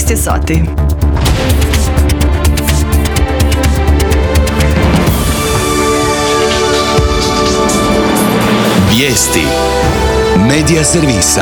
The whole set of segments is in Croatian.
13 je sati. Vijesti Medija servisa.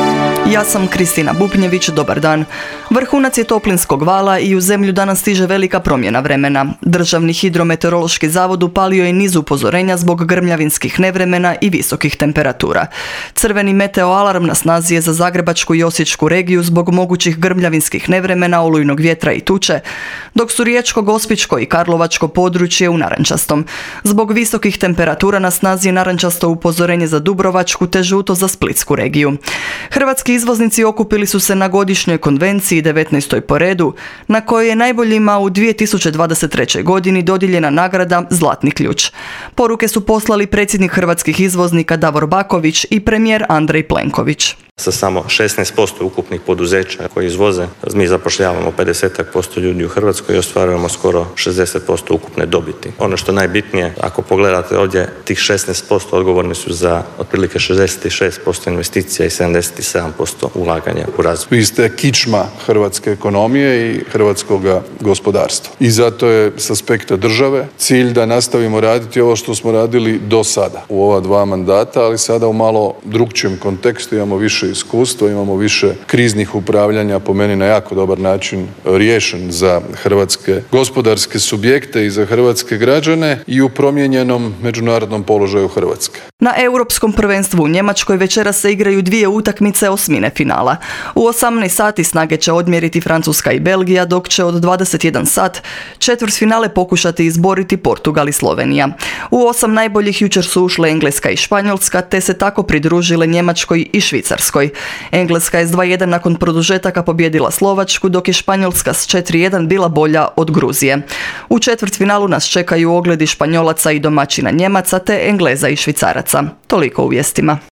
Ja sam Kristina Bupnjević, dobar dan. Vrhunac je toplinskog vala i u zemlju danas stiže velika promjena vremena. Državni hidrometeorološki zavod upalio je niz upozorenja zbog grmljavinskih nevremena i visokih temperatura. Crveni meteoalarm na snazi je za Zagrebačku i Osječku regiju zbog mogućih grmljavinskih nevremena, olujnog vjetra i tuče, dok su Riječko, Gospićko i Karlovačko područje u narančastom. Zbog visokih temperatura na snazi je narančasto upozorenje za Dubrovačku te žuto za Splitsku regiju. Hrvatski izvoznici okupili su se na godišnjoj konvenciji 19. po redu, na kojoj je najboljima u 2023. godini dodijeljena nagrada Zlatni ključ. Poruke su poslali predsjednik hrvatskih izvoznika Davor Baković i premijer Andrej Plenković. Sa samo 16% ukupnih poduzeća koji izvoze, mi zapošljavamo 50% ljudi u Hrvatskoj i ostvarujemo skoro 60% ukupne dobiti. Ono što je najbitnije, ako pogledate ovdje, tih 16% odgovorni su za otprilike 66% investicija i 77% ulaganja u razvoj. Vi ste kičma hrvatske ekonomije i hrvatskog gospodarstva. I zato je s aspekta države cilj da nastavimo raditi ovo što smo radili do sada u ova 2 mandata, ali sada u malo drugčijem kontekstu. Imamo više iskustva, imamo više kriznih upravljanja, po meni na jako dobar način riješen za hrvatske gospodarske subjekte i za hrvatske građane i u promijenjenom međunarodnom položaju Hrvatske. Na Europskom prvenstvu u Njemačkoj večeras se igraju 2 utakmice osmine finala. U 18 sati snage će odmjeriti Francuska i Belgija, dok će od 21 sat četvrtfinale pokušati izboriti Portugal i Slovenija. U 8 najboljih jučer su ušle Engleska i Španjolska, te se tako pridružile Njemačkoj i Švicarskoj. Engleska je s 2:1 nakon produžetaka pobijedila Slovačku, dok je Španjolska s 4:1 bila bolja od Gruzije. U četvrtfinalu nas čekaju ogledi Španjolaca i domaćina Njemaca te Engleza i Švicaraca. Toliko u vijestima.